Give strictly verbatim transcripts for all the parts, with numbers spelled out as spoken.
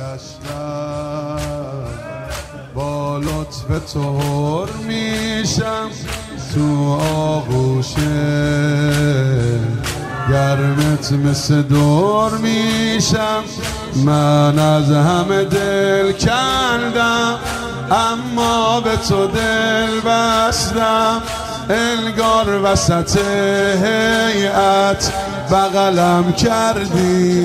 گشتم با لطف تو حر میشم تو آغوش گرمت مثل دور میشم. من از همه دل کندم اما به تو دل بستم، انگار وسط هیئت بغلم کردی.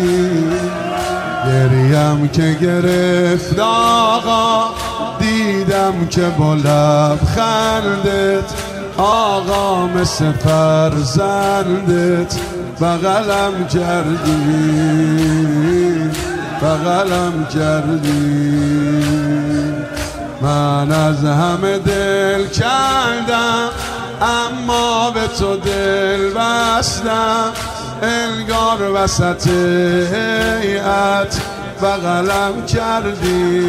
گریم که گرفت آقا، دیدم که با لبخندت آقا مثل فرزندت بغلم کردی، بغلم کردی. من از همه دل کندم اما به تو دل بستم، انگار وسط هیئت بغلم کردی.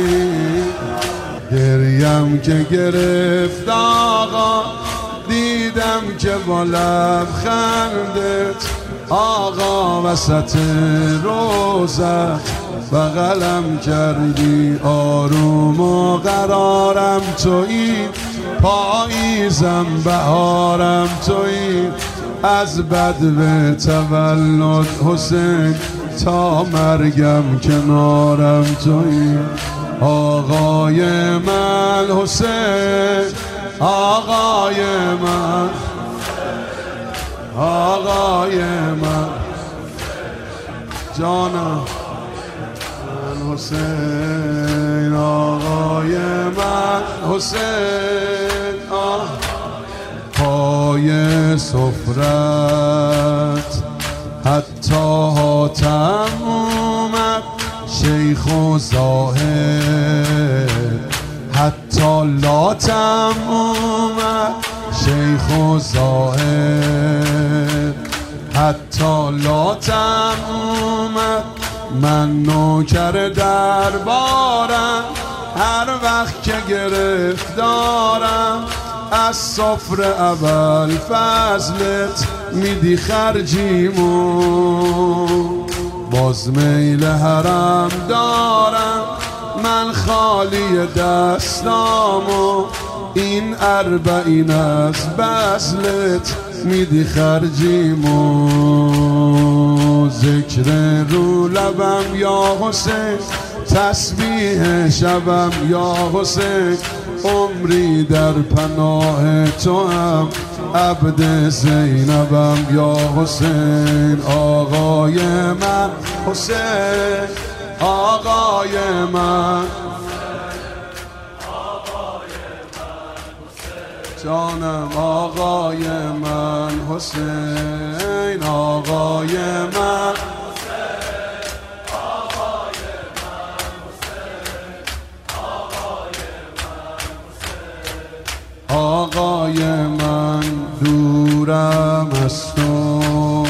گریم که گرفت آقا، دیدم که با لبخندت آقا وسط روزت بغلم کردی. آروم و قرارم تویی، پاییزم بهارم تویی، از بدو تولد حسین تا مرگم کنارم تویی. آقای من حسین، آقای من، آقای من جانم، من حسین، آقای من حسین. آه پای سفرت حتی حاتم اومد، شیخ و زاهد حتی لاتم اومد، شیخ و زاهد حتی لاتم اومد. من نوکر دربارم، هر وقت که گرفتارم از سفره اول فضلت میدی خرجیمو. باز میل حرم دارم من خالی دستامو، این اربعین از بذلت میدی خرجیمو. ذکر رو لبم یا حسین، تسبیح شبم یا حسین، عمری در پناه تو هم عبد زینبم یا حسین. آقای من حسین، آقای من، جانم، آقای من حسین، آقای من، آقای من. دورم از تو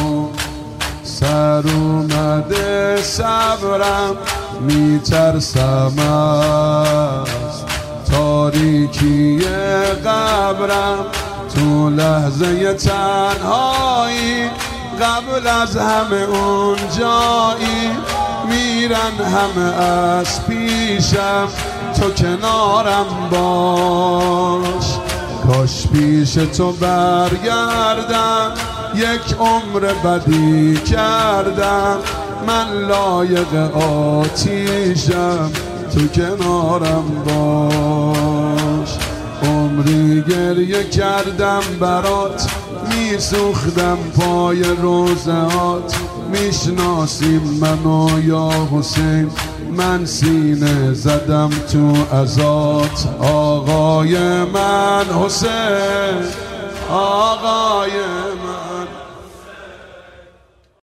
سر اومده صبرم، میترسم از تاریکی قبرم. تو لحظه تنهایی قبل از همه اون جایی، میرن همه از پیشم، تو کنارم باش. کاش پیش تو برگردم، یک عمر بدی کردم، من لایق آتیشم، تو کنارم باش. عمری گریه کردم برات، میسوختم پای روزهات. میشناسیم منو یا حسین، من سینه زدم تو ازات. آقای من حسین، آقای من.